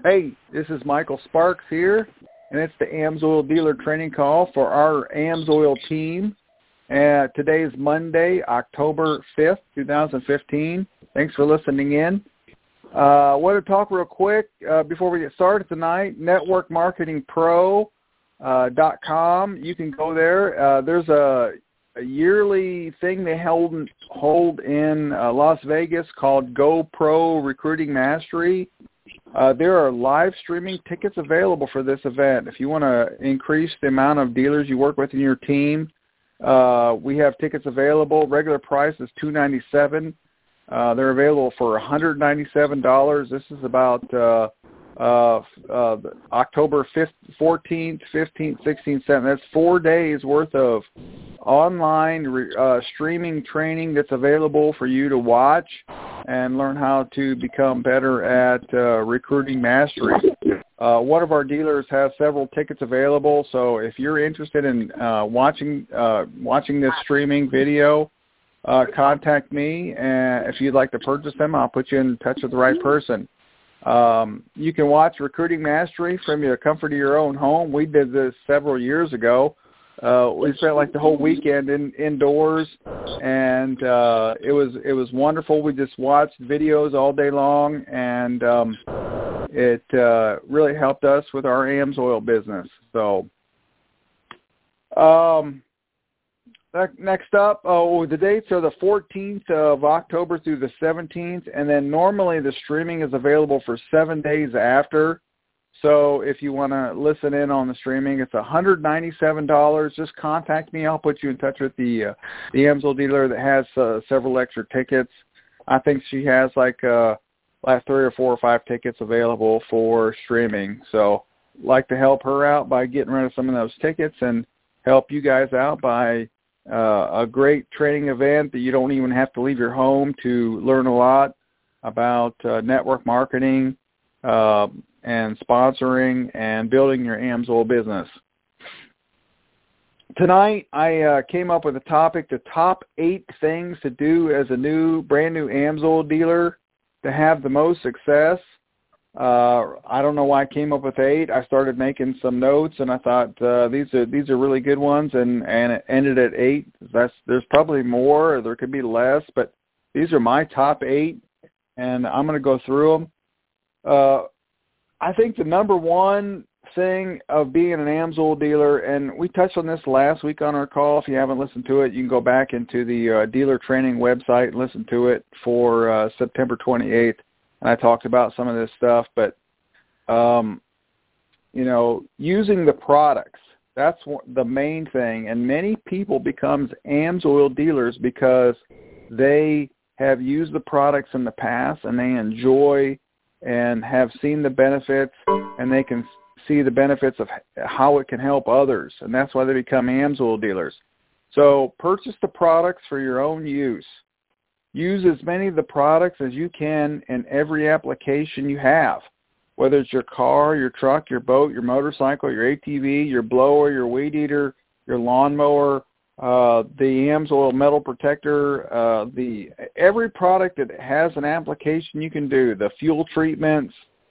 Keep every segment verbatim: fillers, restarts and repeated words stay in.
Hey, this is Michael Sparks here, and it's the AMSOIL dealer training call for our AMSOIL team. Uh, today is Monday, October fifth, two thousand fifteen. Thanks for listening in. I uh, want to talk real quick uh, before we get started tonight. network marketing pro dot com. You can go there. Uh, there's a, a yearly thing they hold, hold in uh, Las Vegas called GoPro Recruiting Mastery. Uh, there are live streaming tickets available for this event. If you want to increase the amount of dealers you work with in your team, uh, we have tickets available. Regular price is two hundred ninety-seven dollars. Uh, they're available for one hundred ninety-seven dollars. This is about uh, uh, uh, October fifth, fourteenth, fifteenth, sixteenth, seventeenth. That's four days worth of online uh, streaming training that's available for you to watch and learn how to become better at uh, recruiting mastery. Uh, one of our dealers has several tickets available, so if you're interested in uh, watching uh, watching this streaming video, uh, contact me, and if you'd like to purchase them, I'll put you in touch with the right person. Um, you can watch Recruiting Mastery from the comfort of your own home. We did this several years ago. Uh, we spent like the whole weekend in, indoors, and uh, it was it was wonderful. We just watched videos all day long, and um, it uh, really helped us with our AMSOIL business. So, um, next up, oh, the dates are the fourteenth of October through the seventeenth, and then normally the streaming is available for seven days after. So if you want to listen in on the streaming, it's one hundred ninety-seven dollars. Just contact me. I'll put you in touch with the uh, the AMSOIL dealer that has uh, several extra tickets. I think she has like uh, like three or four or five tickets available for streaming. So I'd like to help her out by getting rid of some of those tickets and help you guys out by uh, a great training event that you don't even have to leave your home to learn a lot about uh, network marketing, uh, and sponsoring and building your AMSOIL business. Tonight, I uh, came up with a topic, the top eight things to do as a new, brand new AMSOIL dealer to have the most success. Uh, I don't know why I came up with eight. I started making some notes, and I thought uh, these are these are really good ones, and, and it ended at eight. That's, there's probably more, or there could be less, but these are my top eight, and I'm going to go through them. Uh, I think the number one thing of being an AMSOIL dealer, and we touched on this last week on our call. If you haven't listened to it, you can go back into the uh, dealer training website and listen to it for uh, September twenty-eighth. And I talked about some of this stuff, but, um, you know, using the products, that's the main thing. And many people becomes AMSOIL dealers because they have used the products in the past and they enjoy and have seen the benefits, and they can see the benefits of how it can help others, and that's why they become AMSOIL dealers. So purchase the products for your own use. Use as many of the products as you can in every application you have, whether it's your car, your truck, your boat, your motorcycle, your A T V, your blower, your weed eater, your lawnmower, Uh, the AMSOIL metal protector, uh, the every product that has an application you can do, the fuel treatments,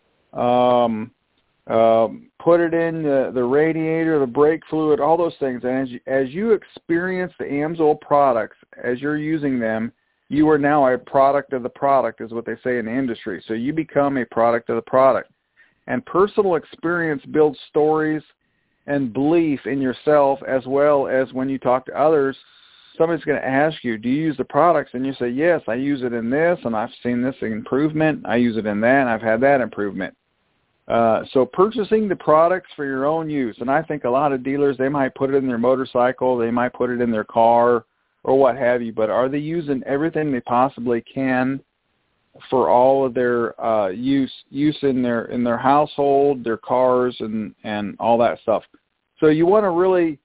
um, um, put it in the, the radiator, the brake fluid, all those things. And as you, as you experience the AMSOIL products, as you're using them, you are now a product of the product, is what they say in the industry. So you become a product of the product. And personal experience builds stories and belief in yourself, as well as when you talk to others. Somebody's going to ask you, do you use the products? And you say, yes, I use it in this, and I've seen this improvement. I use it in that, and I've had that improvement. Uh, so purchasing the products for your own use, and I think a lot of dealers, they might put it in their motorcycle, they might put it in their car, or what have you, but are they using everything they possibly can for all of their uh, use use in their in their household, their cars, and, and all that stuff? So you want to really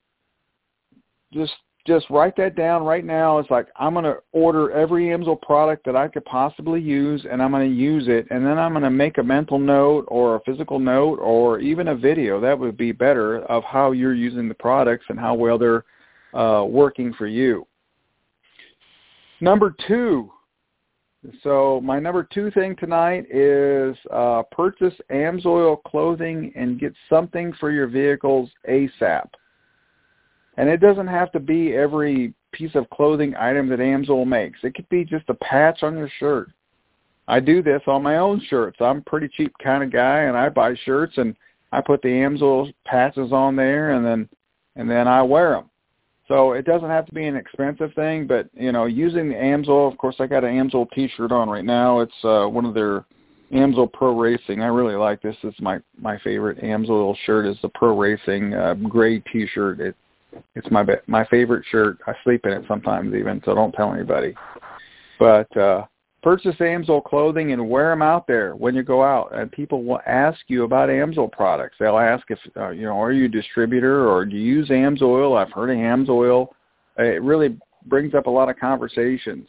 just just write that down right now. It's like, I'm going to order every AMSOIL product that I could possibly use, and I'm going to use it, and then I'm going to make a mental note or a physical note or even a video. That would be better, of how you're using the products and how well they're uh, working for you. Number two, So my number two thing tonight is uh, purchase AMSOIL clothing and get something for your vehicles ASAP. And it doesn't have to be every piece of clothing item that AMSOIL makes. It could be just a patch on your shirt. I do this on my own shirts. I'm a pretty cheap kind of guy, and I buy shirts, and I put the AMSOIL patches on there, and then and then I wear them. So it doesn't have to be an expensive thing, but, you know, using the AMSOIL, of course, I got an AMSOIL T-shirt on right now. It's uh, one of their AMSOIL Pro Racing. I really like this. It's my, my favorite AMSOIL shirt is the Pro Racing uh, gray T-shirt. It, it's my my favorite shirt. I sleep in it sometimes even, so don't tell anybody. But uh, purchase AMSOIL clothing and wear them out there when you go out. And people will ask you about AMSOIL products. They'll ask if, uh, you know, are you a distributor or do you use AMSOIL? I've heard of AMSOIL. It really brings up a lot of conversations.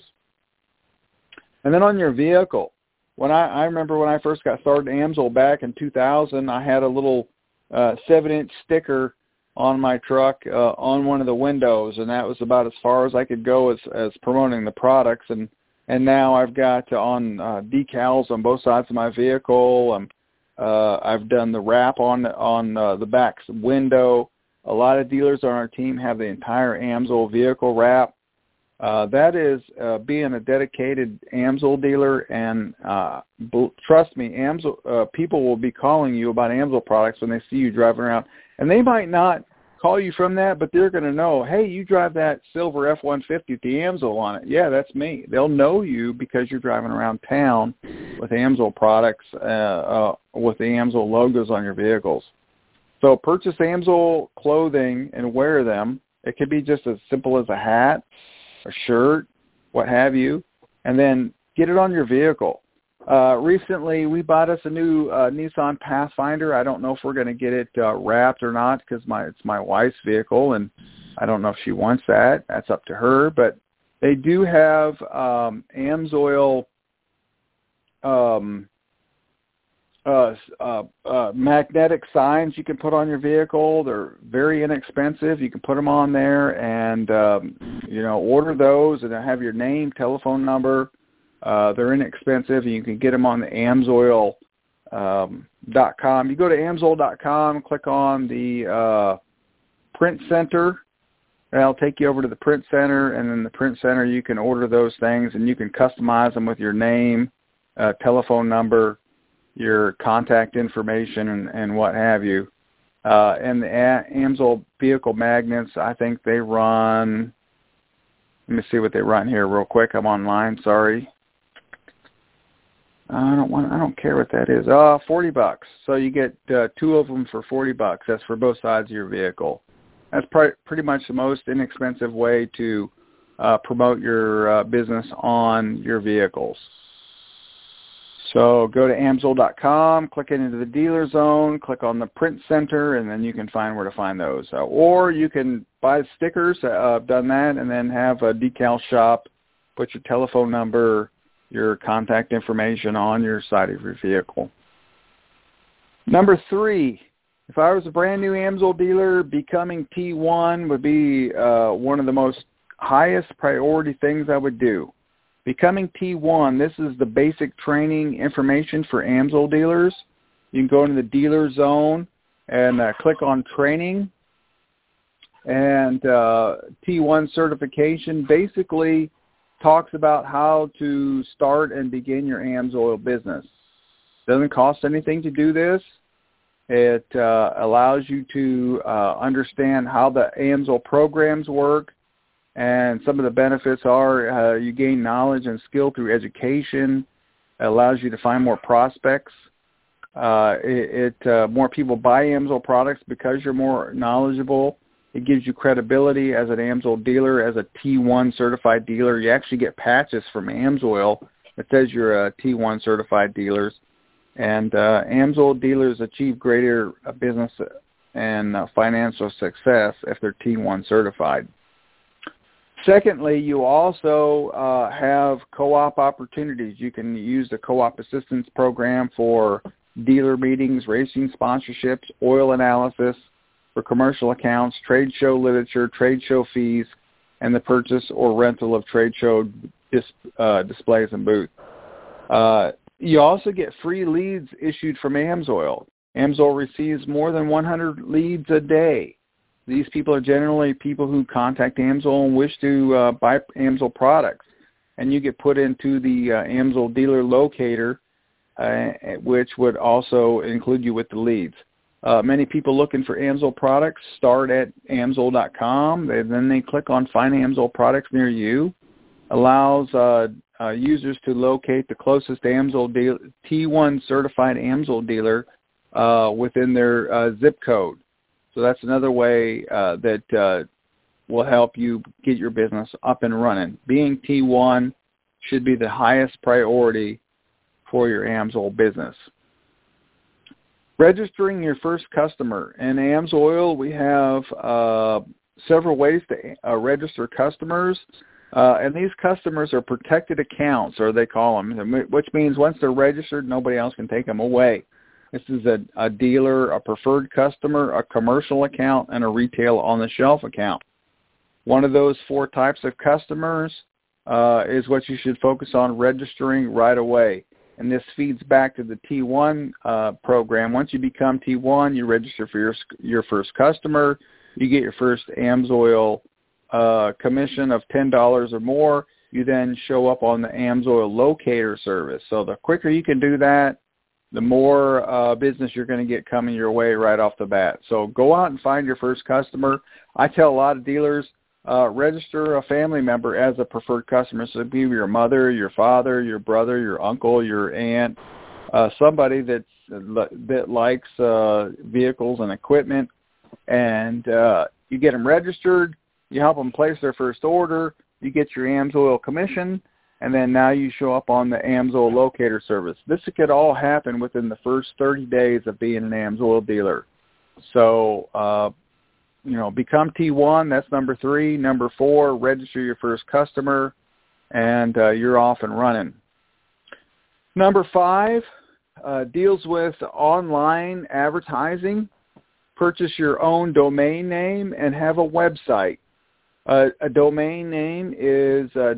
And then on your vehicle, when I, I remember when I first got started in AMSOIL back in two thousand, I had a little uh, seven-inch sticker on my truck uh, on one of the windows, and that was about as far as I could go as, as promoting the products. And And now I've got on uh, decals on both sides of my vehicle. Um, uh, I've done the wrap on on uh, the back window. A lot of dealers on our team have the entire AMSOIL vehicle wrap. Uh, that is uh, being a dedicated AMSOIL dealer, and uh, b- trust me, AMSOIL, uh, people will be calling you about AMSOIL products when they see you driving around. And they might not call you from that, but they're going to know, hey, you drive that silver F one fifty with the AMSOIL on it. Yeah, that's me. They'll know you because you're driving around town with AMSOIL products, uh, uh, with the AMSOIL logos on your vehicles. So purchase AMSOIL clothing and wear them. It could be just as simple as a hat, a shirt, what have you, and then get it on your vehicle. Uh, recently, we bought us a new uh, Nissan Pathfinder. I don't know if we're going to get it uh, wrapped or not because my it's my wife's vehicle, and I don't know if she wants that. That's up to her. But they do have um, AMSOIL um, uh, uh, uh, magnetic signs you can put on your vehicle. They're very inexpensive. You can put them on there and, um, you know, order those and have your name, telephone number. Uh, they're inexpensive, and you can get them on the AMSOIL um, dot com. You go to AMSOIL dot com, click on the uh, print center, and it'll take you over to the print center, and in the print center you can order those things, and you can customize them with your name, uh, telephone number, your contact information, and, and what have you. Uh, and the AMSOIL vehicle magnets, I think they run, let me see what they run here real quick. I'm online, sorry. I don't want. I don't care what that is. Uh, forty bucks. So you get uh, two of them for forty bucks. That's for both sides of your vehicle. That's pr- pretty much the most inexpensive way to uh, promote your uh, business on your vehicles. So go to AMSOIL dot com, click into the dealer zone, click on the print center, and then you can find where to find those. Uh, or you can buy stickers. Uh, I've done that, and then have a decal shop. Put your telephone number, your contact information on your side of your vehicle. Number three, if I was a brand new AMSOIL dealer, becoming T one would be uh, one of the most highest priority things I would do. Becoming T one, this is the basic training information for AMSOIL dealers. You can go into the dealer zone and uh, click on training. And uh, T one certification basically talks about how to start and begin your AMSOIL business. Doesn't cost anything to do this. It uh, allows you to uh, understand how the AMSOIL programs work, and some of the benefits are uh, you gain knowledge and skill through education. It allows you to find more prospects. Uh, it, it uh, more people buy AMSOIL products because you're more knowledgeable. It gives you credibility as an AMSOIL dealer, as a T one certified dealer. You actually get patches from AMSOIL that says you're a T one certified dealer. And uh, AMSOIL dealers achieve greater uh, business and uh, financial success if they're T one certified. Secondly, you also uh, have co-op opportunities. You can use the co-op assistance program for dealer meetings, racing sponsorships, oil analysis, for commercial accounts, trade show literature, trade show fees, and the purchase or rental of trade show dis, uh, displays and booth. Uh, you also get free leads issued from AMSOIL. AMSOIL receives more than one hundred leads a day. These people are generally people who contact AMSOIL and wish to uh, buy AMSOIL products. And you get put into the uh, AMSOIL dealer locator, uh, which would also include you with the leads. Uh, many people looking for AMSOIL products start at AMSOIL dot com. They, then they click on Find AMSOIL Products Near You. Allows uh, uh, users to locate the closest AMSOIL deal, T one certified AMSOIL dealer uh, within their uh, zip code. So that's another way uh, that uh, will help you get your business up and running. Being T one should be the highest priority for your AMSOIL business. Registering your first customer. In AMSOIL, we have uh, several ways to uh, register customers, uh, and these customers are protected accounts, or they call them, which means once they're registered, nobody else can take them away. This is a, a dealer, a preferred customer, a commercial account, and a retail on-the-shelf account. One of those four types of customers uh, is what you should focus on registering right away. And this feeds back to the T one uh, program. Once you become T one, you register for your your first customer. You get your first AMSOIL uh, commission of ten dollars or more. You then show up on the AMSOIL locator service. So the quicker you can do that, the more uh, business you're going to get coming your way right off the bat. So go out and find your first customer. I tell a lot of dealers, uh, register a family member as a preferred customer. So it'd be your mother, your father, your brother, your uncle, your aunt, uh, somebody that's, that likes uh, vehicles and equipment. And uh, you get them registered. You help them place their first order. You get your AMSOIL commission. And then now you show up on the AMSOIL locator service. This could all happen within the first thirty days of being an AMSOIL dealer. So, uh, you know, become T one, that's number three. Number four, register your first customer, and uh, you're off and running. Number five uh, deals with online advertising. Purchase your own domain name and have a website. Uh, a domain name is uh,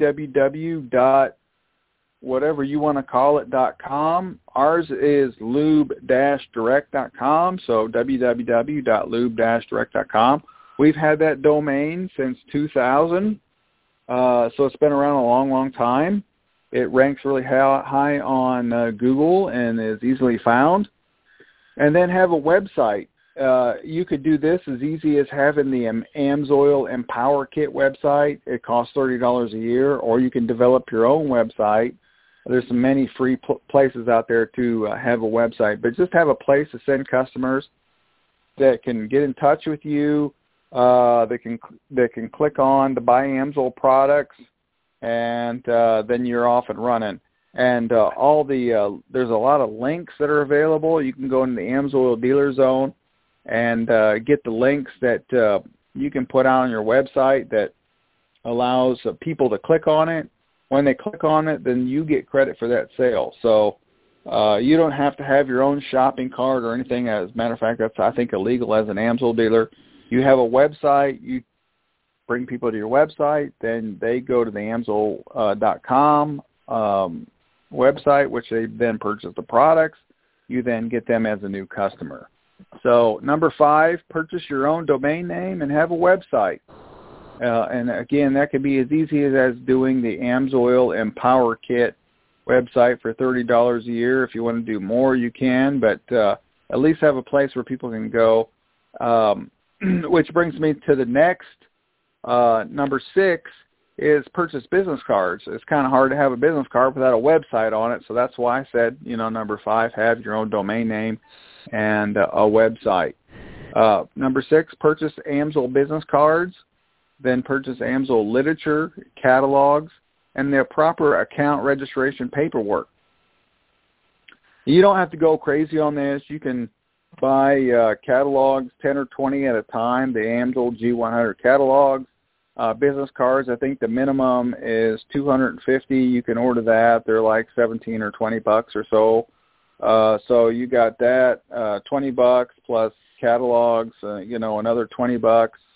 www dot whatever you want to call it dot com. Ours is lube dash direct dot com, so www dot lube dash direct dot com. We've had that domain since two thousand, uh, so it's been around a long, long time. It ranks really high on uh, Google and is easily found. And then have a website. Uh, you could do this as easy as having the um, AMSOIL Empower Kit website. It costs thirty dollars a year, or you can develop your own website. There's some many free pl- places out there to uh, have a website, but just have a place to send customers that can get in touch with you, uh, that can that can click on to buy AMSOIL products, and uh, then you're off and running. And uh, all the uh, there's a lot of links that are available. You can go into the AMSOIL Dealer Zone and uh, get the links that uh, you can put out on your website that allows uh, people to click on it. When they click on it, then you get credit for that sale. So uh, you don't have to have your own shopping cart or anything. As a matter of fact, that's, I think, illegal as an AMSOIL dealer. You have a website. You bring people to your website. Then they go to the AMSOIL dot com um, website, which they then purchase the products. You then get them as a new customer. So number five, purchase your own domain name and have a website. Uh, and again, that could be as easy as, as doing the AMSOIL Empower Kit website for thirty dollars a year. If you want to do more, you can, but uh, at least have a place where people can go. Um, which brings me to the next, uh, number six, is purchase business cards. It's kind of hard to have a business card without a website on it, so that's why I said, you know, number five, have your own domain name and uh, a website. Uh, number six, purchase AMSOIL business cards, then purchase AMSOIL literature, catalogs, and their proper account registration paperwork. You don't have to go crazy on this. You can buy uh, catalogs, ten or twenty at a time, the AMSOIL G one hundred catalogs. Uh, business cards, I think the minimum is two hundred fifty. You can order that. They're like seventeen or twenty bucks or so. Uh, so you got that, uh, twenty bucks plus catalogs, uh, you know, another twenty bucks.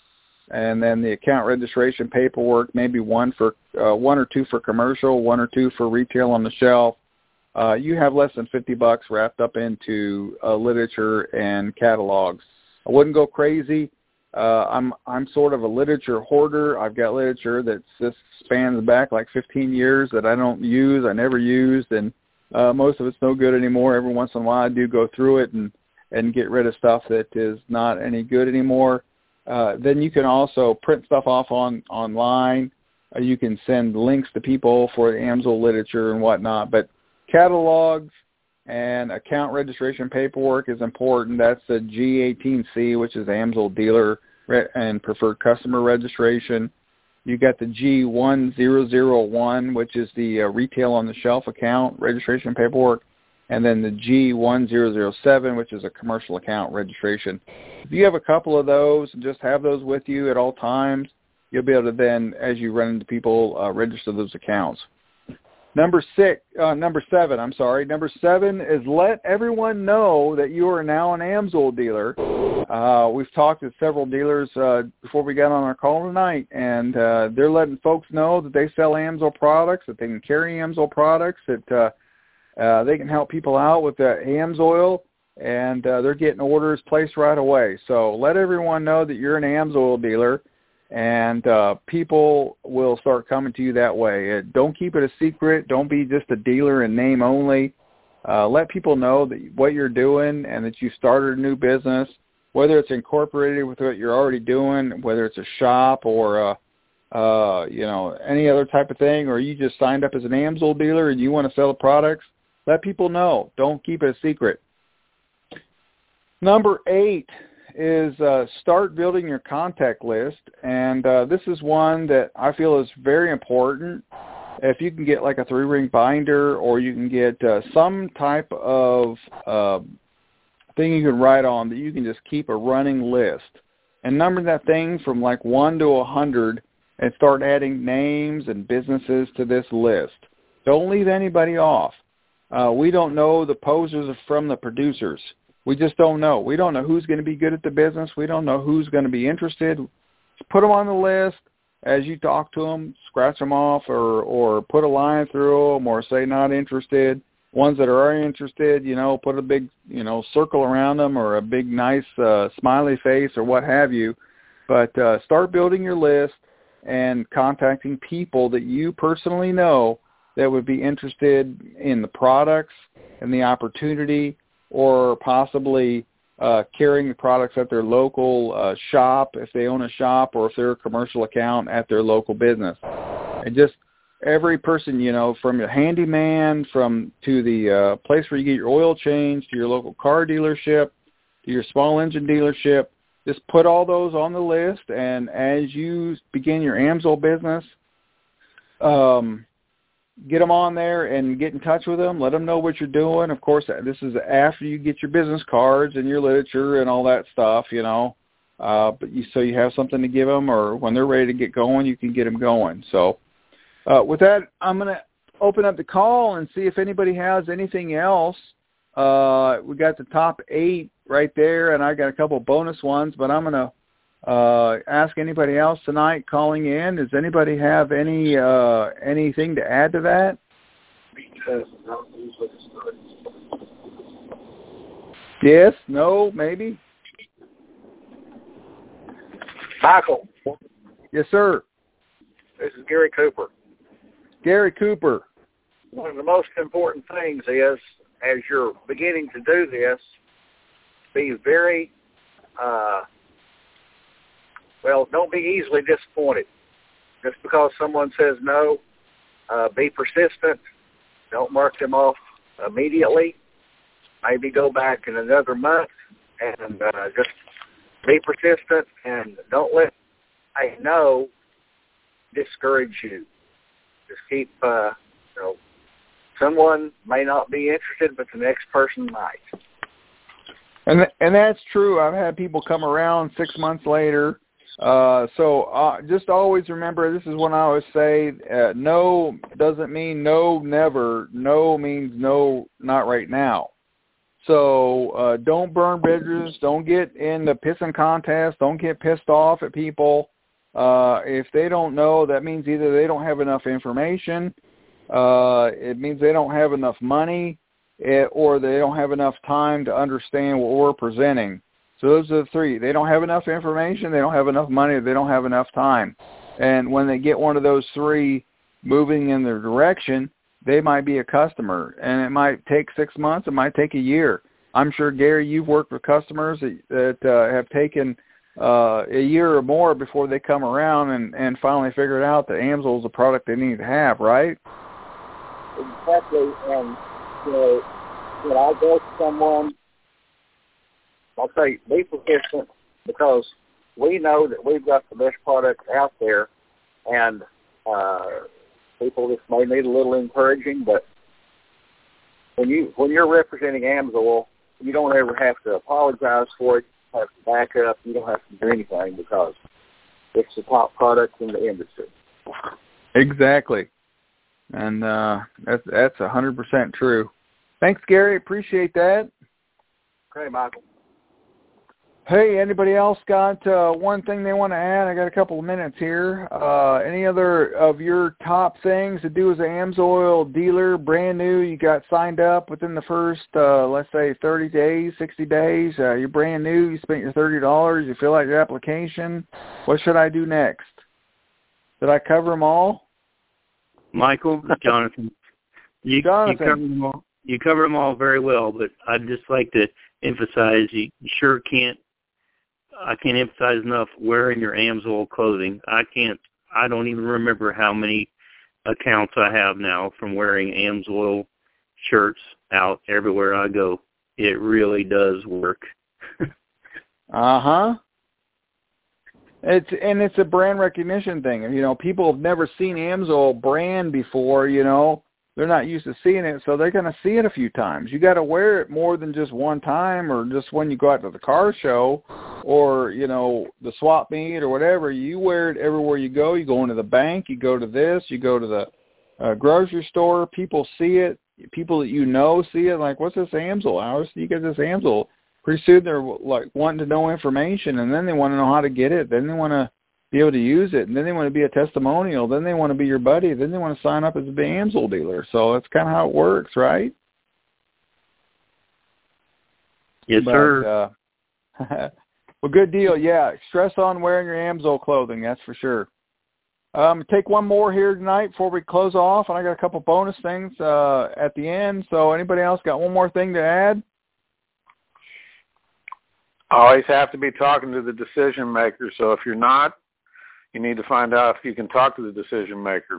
and then the account registration paperwork, maybe one for uh, one or two for commercial, one or two for retail on the shelf. Uh, you have less than fifty bucks wrapped up into uh, literature and catalogs. I wouldn't go crazy. Uh, I'm I'm sort of a literature hoarder. I've got literature that just spans back like fifteen years that I don't use, I never used, and uh, most of it's no good anymore. Every once in a while I do go through it and, and get rid of stuff that is not any good anymore. Uh, then you can also print stuff off on online. Uh, you can send links to people for the AMSOIL literature and whatnot. But catalogs and account registration paperwork is important. That's the G eighteen C, which is AMSOIL dealer and preferred customer registration. You got the G one thousand one, which is the uh, retail on the shelf account registration paperwork, and then the G one thousand seven, which is a commercial account registration. If you have a couple of those and just have those with you at all times, you'll be able to then, as you run into people, uh, register those accounts. Number six, uh, number seven, I'm sorry. Number seven is let everyone know that you are now an AMSOIL dealer. Uh, we've talked to several dealers uh, before we got on our call tonight, and uh, they're letting folks know that they sell AMSOIL products, that they can carry AMSOIL products, that uh, uh, they can help people out with the AMSOIL, and uh, they're getting orders placed right away. So let everyone know that you're an AMSOIL dealer, and uh, people will start coming to you that way. Uh, don't keep it a secret. Don't be just a dealer in name only. Uh, let people know that what you're doing and that you started a new business, whether it's incorporated with what you're already doing, whether it's a shop or a, uh, you know, any other type of thing, or you just signed up as an AMSOIL dealer and you want to sell the products. Let people know. Don't keep it a secret. Number eight is uh, start building your contact list, and uh, this is one that I feel is very important. If you can get like a three-ring binder, or you can get uh, some type of uh, thing you can write on that you can just keep a running list, and number that thing from like one to a hundred, and start adding names and businesses to this list. Don't leave anybody off. Uh, we don't know the posers from the producers. We just don't know. We don't know who's going to be good at the business. We don't know who's going to be interested. Just put them on the list. As you talk to them, scratch them off, or, or put a line through them, or say not interested. Ones that are interested, you know, put a big, you know, circle around them, or a big nice uh, smiley face, or what have you. But uh, start building your list and contacting people that you personally know that would be interested in the products and the opportunity, or possibly uh, carrying the products at their local uh, shop if they own a shop, or if they're a commercial account at their local business. And just every person, you know, from your handyman, from to the uh, place where you get your oil changed, to your local car dealership, to your small engine dealership, just put all those on the list. And as you begin your AMSOIL business, um, get them on there and get in touch with them. Let them know what you're doing. Of course, this is after you get your business cards and your literature and all that stuff, you know. Uh, but you, so you have something to give them, or when they're ready to get going, you can get them going. So uh, with that, I'm going to open up the call and see if anybody has anything else. Uh, we got the top eight right there, and I got a couple bonus ones, but I'm going to Uh, ask anybody else tonight calling in. Does anybody have any uh, anything to add to that? Yes, no, maybe? Michael. Yes, sir. This is Gary Cooper. Gary Cooper. One of the most important things is, as you're beginning to do this, be very uh, Well, don't be easily disappointed. Just because someone says no, uh, be persistent. Don't mark them off immediately. Maybe go back in another month and uh, just be persistent, and don't let a no discourage you. Just keep, uh, you know, someone may not be interested, but the next person might. And th- and that's true. I've had people come around six months later. Uh, so uh, just always remember, this is what I always say, uh, no doesn't mean no, never. No means no, not right now. So uh, don't burn bridges. Don't get in the pissing contest. Don't get pissed off at people. Uh, if they don't know, that means either they don't have enough information, uh, it means they don't have enough money, it, or they don't have enough time to understand what we're presenting. So those are the three. They don't have enough information, they don't have enough money, they don't have enough time. And when they get one of those three moving in their direction, they might be a customer. And it might take six months, it might take a year. I'm sure, Gary, you've worked with customers that, that uh, have taken uh, a year or more before they come around and, and finally figured out that AMSUL is a product they need to have, right? Exactly. And, you know, when I go to someone, I'll say be persistent, because we know that we've got the best product out there, and uh, people just may need a little encouraging, but when, you, when you're representing AMSUL, you don't ever have to apologize for it. You don't have to back up. You don't have to do anything, because it's the top product in the industry. Exactly. And uh, that's that's one hundred percent true. Thanks, Gary. Appreciate that. Okay, Michael. Hey, anybody else got uh, one thing they want to add? I got a couple of minutes here. Uh, any other of your top things to do as an AMSOIL dealer, brand new, you got signed up within the first, uh, let's say, thirty days, sixty days, uh, you're brand new, you spent your thirty dollars, you fill out your application. What should I do next? Did I cover them all? Michael, Jonathan, you, Jonathan. you covered them all. You covered them all very well, but I'd just like to emphasize you sure can't. I can't emphasize enough wearing your AMSOIL clothing. I can't. I don't even remember how many accounts I have now from wearing AMSOIL shirts out everywhere I go. It really does work. uh huh. It's and it's a brand recognition thing. You know, people have never seen AMSOIL brand before. You know, they're not used to seeing it, so they're going to see it a few times. You got to wear it more than just one time, or just when you go out to the car show, or you know, the swap meet or whatever. You wear it everywhere you go. You go into the bank, you go to this, you go to the uh, grocery store. People see it. People that you know see it. Like, what's this AMSOIL? How do you get this AMSOIL? Pretty soon they're like wanting to know information, and then they want to know how to get it. Then they want to be able to use it, and then they want to be a testimonial. Then they want to be your buddy. Then they want to sign up as a AMSOIL dealer. So that's kind of how it works, right? Yes, but, sir. Uh, well, good deal. Yeah, stress on wearing your AMSOIL clothing. That's for sure. Um, take one more here tonight before we close off, and I got a couple bonus things uh, at the end. So anybody else got one more thing to add? Always have to be talking to the decision maker. So if you're not, you need to find out if you can talk to the decision maker.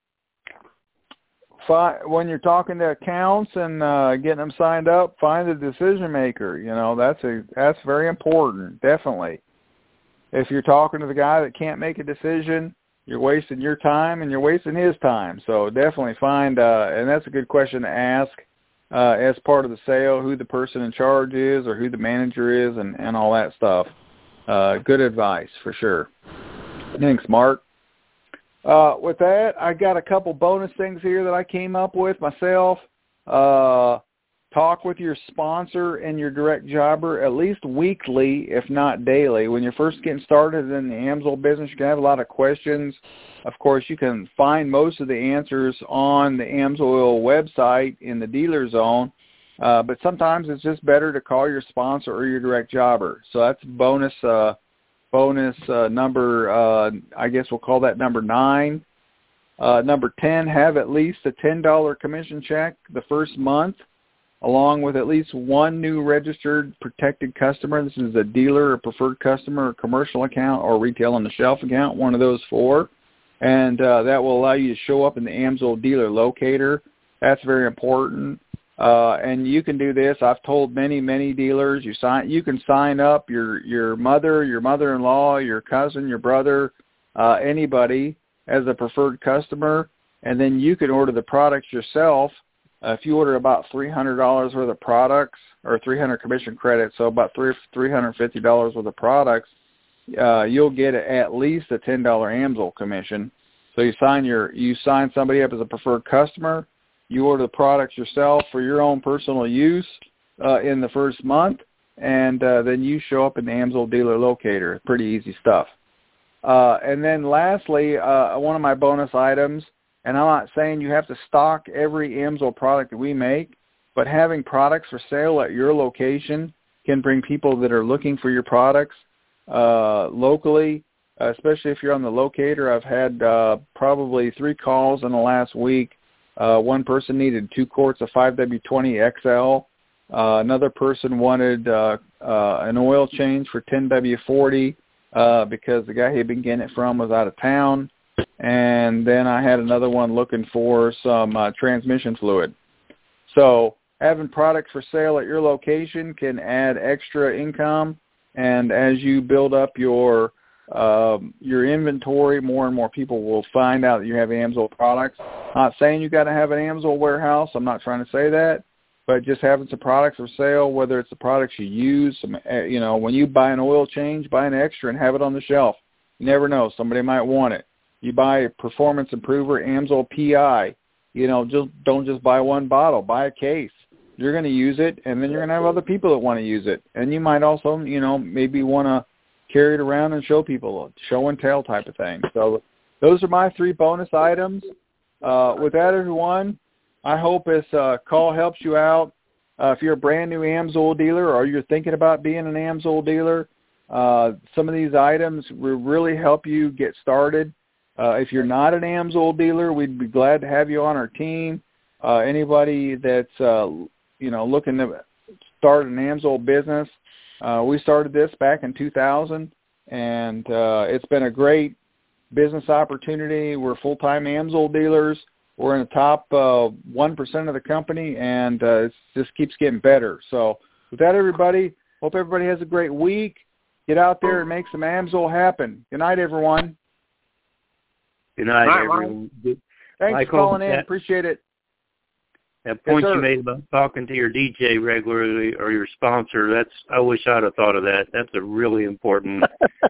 When you're talking to accounts and uh, getting them signed up, find the decision maker. You know, that's a that's very important, definitely. If you're talking to the guy that can't make a decision, you're wasting your time and you're wasting his time. So definitely find, uh, and that's a good question to ask uh, as part of the sale, who the person in charge is or who the manager is, and, and all that stuff. Uh, good advice for sure. Thanks, Mark. Uh, with that, I got a couple bonus things here that I came up with myself. Uh, talk with your sponsor and your direct jobber at least weekly, if not daily. When you're first getting started in the AMSOIL business, you're going to have a lot of questions. Of course, you can find most of the answers on the AMSOIL website in the dealer zone, uh, but sometimes it's just better to call your sponsor or your direct jobber. So that's bonus uh Bonus uh, number, uh, I guess we'll call that number nine. Uh, number ten, have at least a ten dollar commission check the first month, along with at least one new registered protected customer. This is a dealer, a preferred customer, a commercial account, or retail on the shelf account, one of those four. And uh, that will allow you to show up in the AMSOIL dealer locator. That's very important. Uh, and you can do this. I've told many, many dealers, you sign, you can sign up your, your mother, your mother-in-law, your cousin, your brother, uh, anybody as a preferred customer, and then you can order the products yourself. Uh, if you order about three hundred dollars worth of products, or three hundred commission credits, so about three, three hundred fifty dollars worth of products, uh, you'll get at least a ten dollar AMSOIL commission. So you sign your, you sign somebody up as a preferred customer. You order the products yourself for your own personal use uh, in the first month, and uh, then you show up in the AMSOIL dealer locator. Pretty easy stuff. Uh, and then lastly, uh, one of my bonus items, and I'm not saying you have to stock every AMSOIL product that we make, but having products for sale at your location can bring people that are looking for your products uh, locally, especially if you're on the locator. I've had uh, probably three calls in the last week. Uh, one person needed two quarts of five W twenty X L. Uh, another person wanted uh, uh, an oil change for ten W forty uh, because the guy he had been getting it from was out of town. And then I had another one looking for some uh, transmission fluid. So having products for sale at your location can add extra income. And as you build up your um, your inventory, more and more people will find out that you have AMSOIL products. Not saying you got to have an AMSOIL warehouse. I'm not trying to say that. But just having some products for sale, whether it's the products you use, some, you know, when you buy an oil change, buy an extra and have it on the shelf. You never know. Somebody might want it. You buy a Performance Improver AMSOIL P I, you know, just don't just buy one bottle. Buy a case. You're going to use it, and then you're going to have other people that want to use it. And you might also, you know, maybe want to carry it around and show people, show and tell type of thing. So those are my three bonus items. Uh, with that, everyone, I hope this uh, call helps you out. Uh, if you're a brand new AMSOIL dealer or you're thinking about being an AMSOIL dealer, uh, some of these items will really help you get started. Uh, if you're not an AMSOIL dealer, we'd be glad to have you on our team. Uh, anybody that's, uh, you know, looking to start an AMSOIL business, uh, we started this back in two thousand, and uh, it's been a great business opportunity. We're full-time AMSOIL dealers. We're in the top uh, one percent of the company, and uh, it just keeps getting better. So with that, everybody, hope everybody has a great week. Get out there and make some AMSOIL happen. Good night, everyone. Good night, Right, everyone. Good. Thanks Michael, for calling in. that, Appreciate it. That point Yes, you made about talking to your D J regularly or your sponsor, that's I wish I'd have thought of that. That's a really important.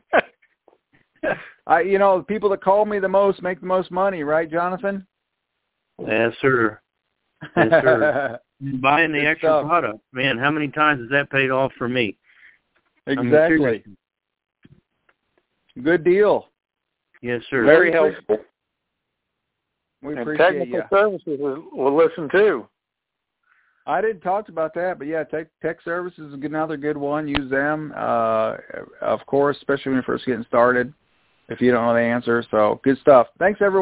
I, you know, the people that call me the most make the most money, right, Jonathan? Yes, sir. Yes, sir. Buying the Good extra stuff. product, man. How many times has that paid off for me? Exactly. Good deal. Yes, sir. Very helpful. We And appreciate technical you. services will, will listen too. I didn't talk about that, but yeah, tech, tech services is another good one. Use them, uh, of course, especially when you're first getting started, if you don't know the answer. So good stuff. Thanks, everyone.